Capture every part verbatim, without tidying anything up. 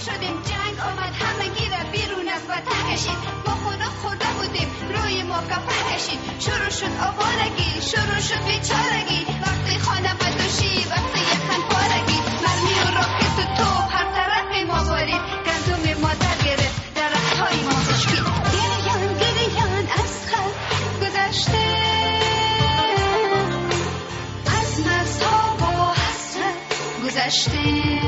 شدیم، جنگ آمد همگی را بیرون از وطن کشید. ما خدا خورده بودیم روی ما کفن کشید. شروع شد آوارگی، شروع شد بیچارگی، وقتی خانواده دوشی، وقتی یکن پارگی. مرمی و راکت و توپ هر طرف ما بارید، گندم ما در گرفت، درخت های ما خشکید. گریان گریان از خلق گذشته، از مذهب و حسرت گذشته.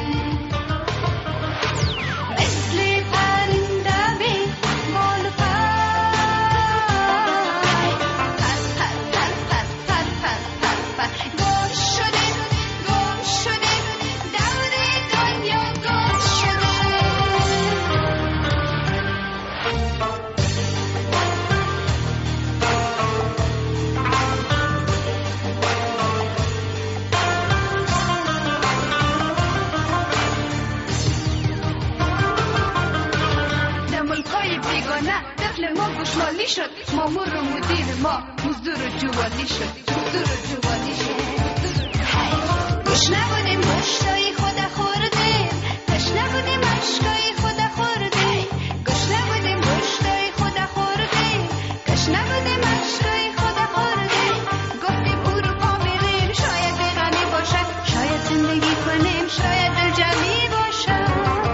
شد مامور و مدیر ما مزدور و جوالی شد، مزدور و جوالی شد. گوش نبودیم مشتای خدا خوردیم، گوش نبودیم عشقای خدا خوردیم، گوش نبودیم مشتای خدا خوردیم، گوش نبودیم عشقای خدا خوردیم. گفتیم اروپا میریم، شاید غنی باشد، شاید زندگی کنیم، شاید دل جمعی باشد.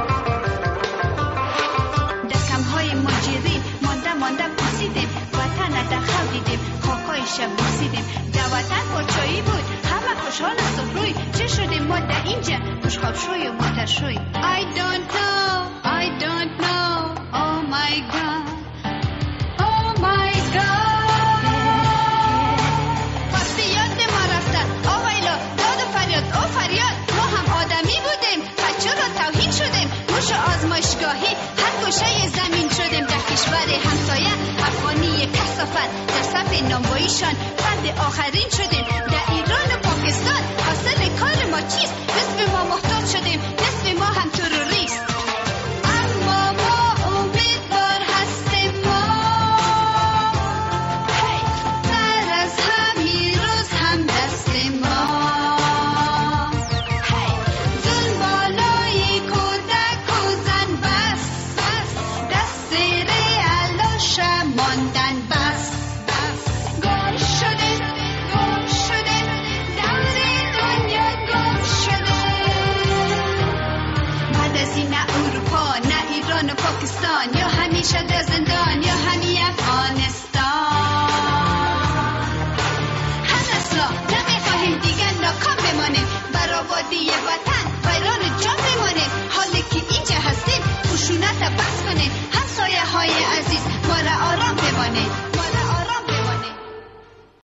دکم های مجری مانده مانده وطن در خل دیدیم، خاکای شب بوسیدیم. در وطن پرچایی بود، همه خوشحال است و روی. چه شدیم ما در اینجا خوشخواب شوی و مادر شوی. I don't know, I don't know, oh my God, oh my God. وقتی یاد ما رفتن، آویلا داد و فریاد، او فریاد. ما هم آدمی بودیم، بچه را توهین شدیم. موش آزمایشگاهی هر گوشه زمین شدیم. در کشور همسایه افغانی کثافت، در صف نانواییشان فرد آخرین شدیم. در ایران و پاکستان حاصل کار ما چیست؟ نصف ما محتاج شدیم، نصف ما هم تروریست. اما ما امیدوار هستیم، ما سر از همین روز هم دست ما. ظلم بالای کودک و زن بس، دست ریال ماندن بس. گم شده، گم شده، دور دنیا گم شده. بعد از این نه اروپا، نه ایران و پاکستان، یا همیشه در زندان یا همی افغانستان. هم اصلا نمیخواهیم دیگر ناکام بمانیم، بر آبادی وطن ویران جان بمانیم. حالی که اینجا هستیم خشونت بس کنیم، همسایه های عزیز ما را آرام بمانید.